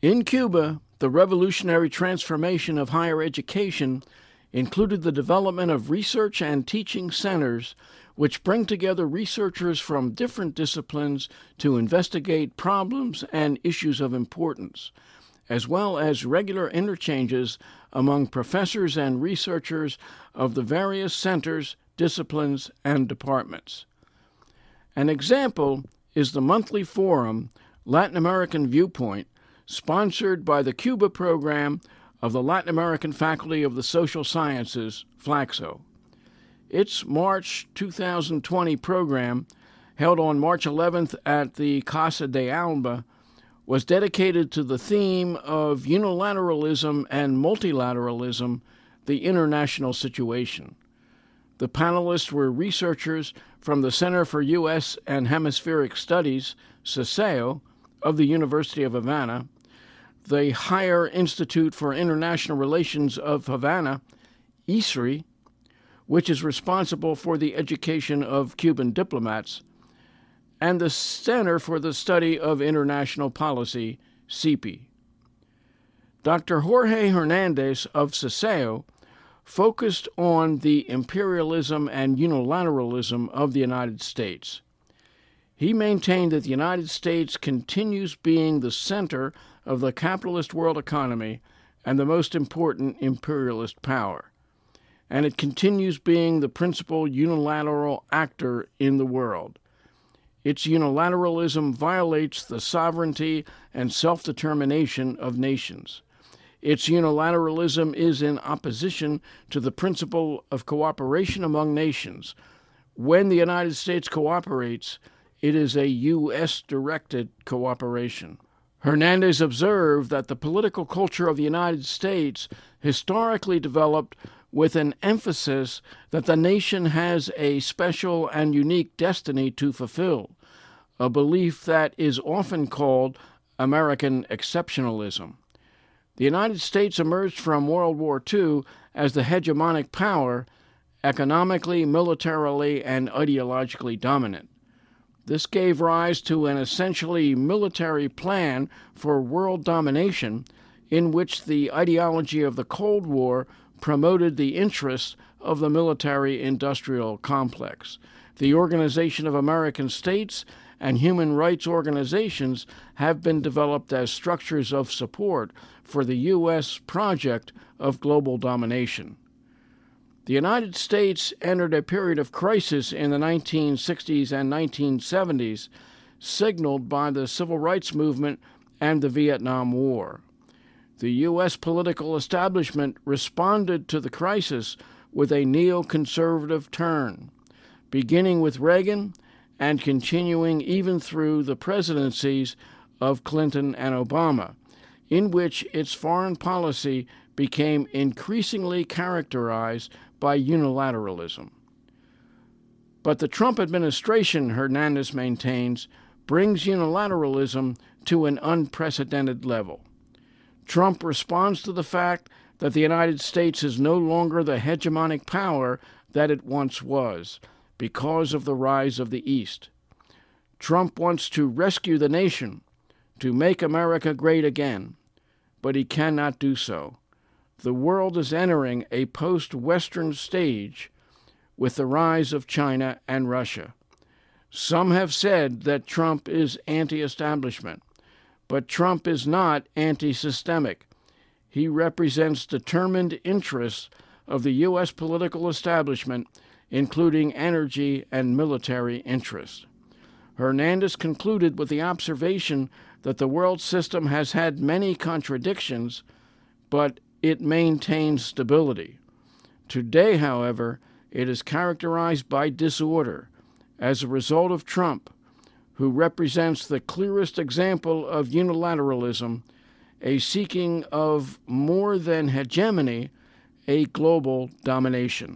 In Cuba, the revolutionary transformation of higher education included the development of research and teaching centers which bring together researchers from different disciplines to investigate problems and issues of importance, as well as regular interchanges among professors and researchers of the various centers, disciplines, and departments. An example is the monthly forum, Latin American Viewpoint, sponsored by the Cuba program of the Latin American Faculty of the Social Sciences, FLACSO. Its March 2020 program, held on March 11th at the Casa de Alba, was dedicated to the theme of unilateralism and multilateralism, the international situation. The panelists were researchers from the Center for U.S. and Hemispheric Studies, CICEO, of the University of Havana, the Higher Institute for International Relations of Havana, ISRI, which is responsible for the education of Cuban diplomats, and the Center for the Study of International Policy, CIPI. Dr. Jorge Hernandez of CICEO focused on the imperialism and unilateralism of the United States. He maintained that the United States continues being the center of the capitalist world economy and the most important imperialist power, and it continues being the principal unilateral actor in the world. Its unilateralism violates the sovereignty and self-determination of nations. Its unilateralism is in opposition to the principle of cooperation among nations. When the United States cooperates, it is a U.S.-directed cooperation. Hernandez observed that the political culture of the United States historically developed with an emphasis that the nation has a special and unique destiny to fulfill, a belief that is often called American exceptionalism. The United States emerged from World War II as the hegemonic power, economically, militarily, and ideologically dominant. This gave rise to an essentially military plan for world domination in which the ideology of the Cold War promoted the interests of the military-industrial complex. The Organization of American States and human rights organizations have been developed as structures of support for the U.S. project of global domination. The United States entered a period of crisis in the 1960s and 1970s, signaled by the Civil Rights Movement and the Vietnam War. The U.S. political establishment responded to the crisis with a neoconservative turn, beginning with Reagan and continuing even through the presidencies of Clinton and Obama, in which its foreign policy became increasingly characterized by unilateralism. But the Trump administration, Hernandez maintains, brings unilateralism to an unprecedented level. Trump responds to the fact that the United States is no longer the hegemonic power that it once was because of the rise of the East. Trump wants to rescue the nation, to make America great again, but he cannot do so. The world is entering a post-Western stage with the rise of China and Russia. Some have said that Trump is anti-establishment, but Trump is not anti-systemic. He represents determined interests of the U.S. political establishment, including energy and military interests. Hernandez concluded with the observation that the world system has had many contradictions, but it maintains stability. Today, however, it is characterized by disorder as a result of Trump, who represents the clearest example of unilateralism, a seeking of more than hegemony, a global domination.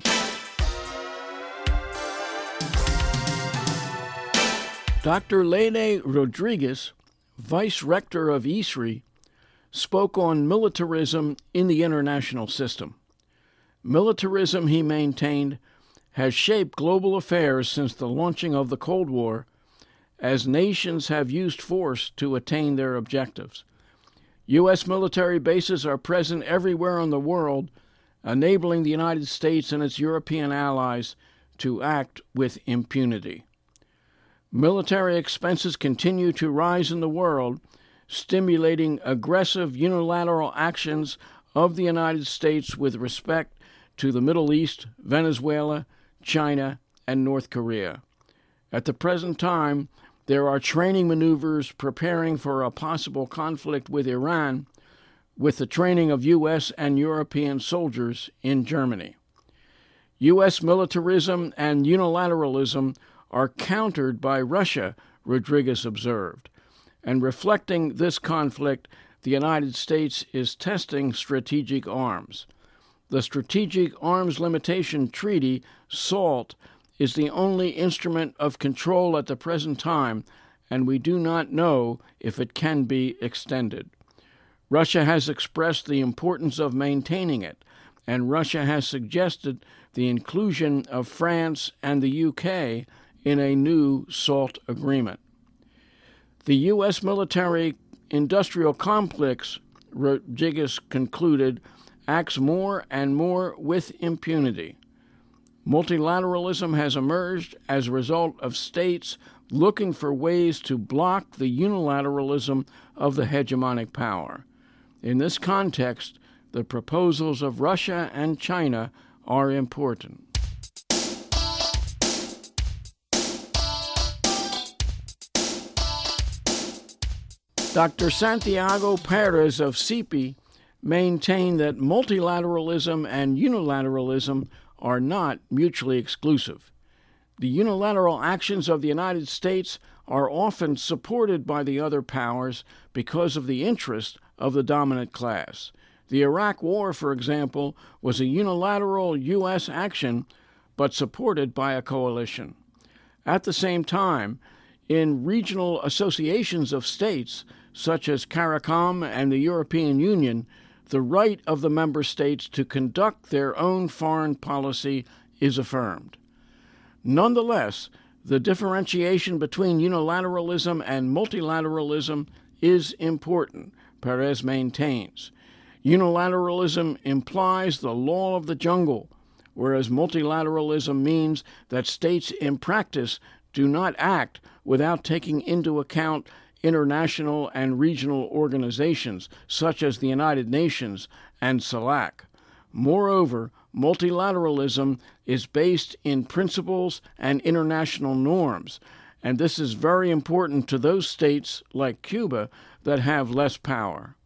Dr. Lene Rodriguez, Vice Rector of ISRI, spoke on militarism in the international system. Militarism, he maintained, has shaped global affairs since the launching of the Cold War, as nations have used force to attain their objectives. U.S. military bases are present everywhere in the world, enabling the United States and its European allies to act with impunity. Military expenses continue to rise in the world, stimulating aggressive unilateral actions of the United States with respect to the Middle East, Venezuela, China, and North Korea. At the present time, there are training maneuvers preparing for a possible conflict with Iran, with the training of U.S. and European soldiers in Germany. U.S. militarism and unilateralism are countered by Russia, Rodriguez observed, and reflecting this conflict, the United States is testing strategic arms. The Strategic Arms Limitation Treaty, SALT, is the only instrument of control at the present time, and we do not know if it can be extended. Russia has expressed the importance of maintaining it, and Russia has suggested the inclusion of France and the UK in a new SALT agreement. The U.S. military-industrial complex, Rodriguez concluded, acts more and more with impunity. Multilateralism has emerged as a result of states looking for ways to block the unilateralism of the hegemonic power. In this context, the proposals of Russia and China are important. Dr. Santiago Perez of CEPI maintained that multilateralism and unilateralism are not mutually exclusive. The unilateral actions of the United States are often supported by the other powers because of the interest of the dominant class. The Iraq War, for example, was a unilateral U.S. action, but supported by a coalition. At the same time, in regional associations of states, such as CARICOM and the European Union, the right of the member states to conduct their own foreign policy is affirmed. Nonetheless, the differentiation between unilateralism and multilateralism is important, Perez maintains. Unilateralism implies the law of the jungle, whereas multilateralism means that states in practice do not act without taking into account international and regional organizations such as the United Nations and CELAC. Moreover, multilateralism is based in principles and international norms, and this is very important to those states like Cuba that have less power.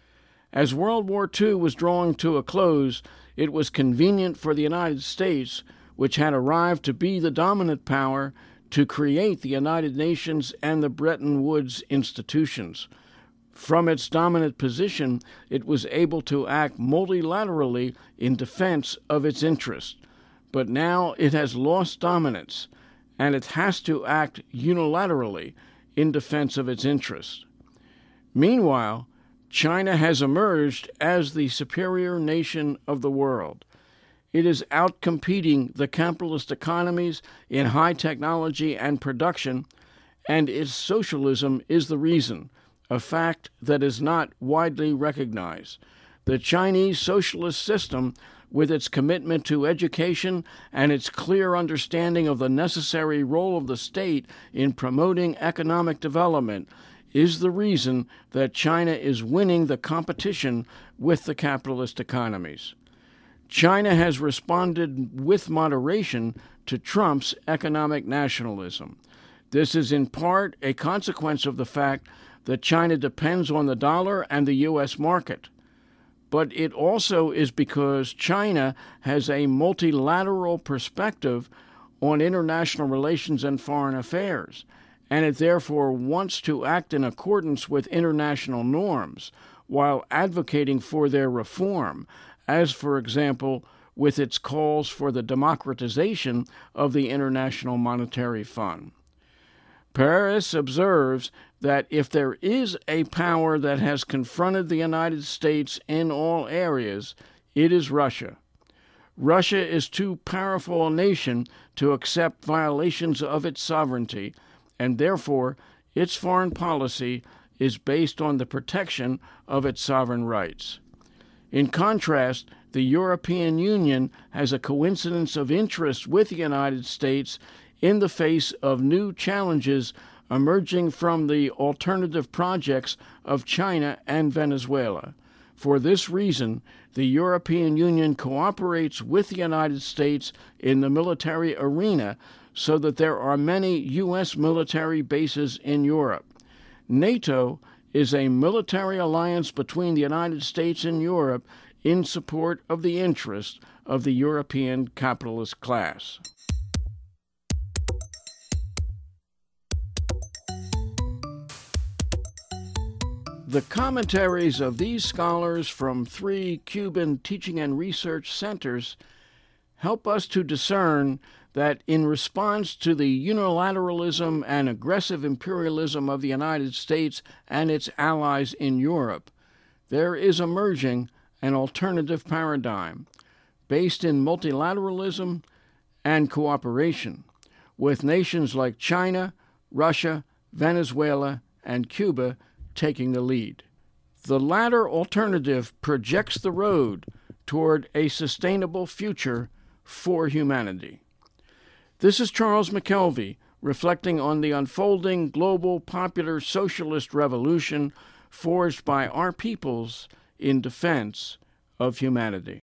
As World War II was drawing to a close, it was convenient for the United States, which had arrived to be the dominant power, to create the United Nations and the Bretton Woods institutions. From its dominant position, it was able to act multilaterally in defense of its interests. But now it has lost dominance, and it has to act unilaterally in defense of its interests. Meanwhile, China has emerged as the superior nation of the world. It is outcompeting the capitalist economies in high technology and production, and its socialism is the reason, a fact that is not widely recognized. The Chinese socialist system, with its commitment to education and its clear understanding of the necessary role of the state in promoting economic development, is the reason that China is winning the competition with the capitalist economies. China has responded with moderation to Trump's economic nationalism. This is in part a consequence of the fact that China depends on the dollar and the U.S. market. But it also is because China has a multilateral perspective on international relations and foreign affairs, and it therefore wants to act in accordance with international norms while advocating for their reform, as, for example, with its calls for the democratization of the International Monetary Fund. Perez observes that if there is a power that has confronted the United States in all areas, it is Russia. Russia is too powerful a nation to accept violations of its sovereignty, and therefore its foreign policy is based on the protection of its sovereign rights. In contrast, the European Union has a coincidence of interest with the United States in the face of new challenges emerging from the alternative projects of China and Venezuela. For this reason, the European Union cooperates with the United States in the military arena so that there are many U.S. military bases in Europe. NATO is a military alliance between the United States and Europe in support of the interests of the European capitalist class. The commentaries of these scholars from 3 Cuban teaching and research centers help us to discern that in response to the unilateralism and aggressive imperialism of the United States and its allies in Europe, there is emerging an alternative paradigm based in multilateralism and cooperation, with nations like China, Russia, Venezuela, and Cuba taking the lead. The latter alternative projects the road toward a sustainable future for humanity. This is Charles McKelvey, reflecting on the unfolding global popular socialist revolution forged by our peoples in defense of humanity.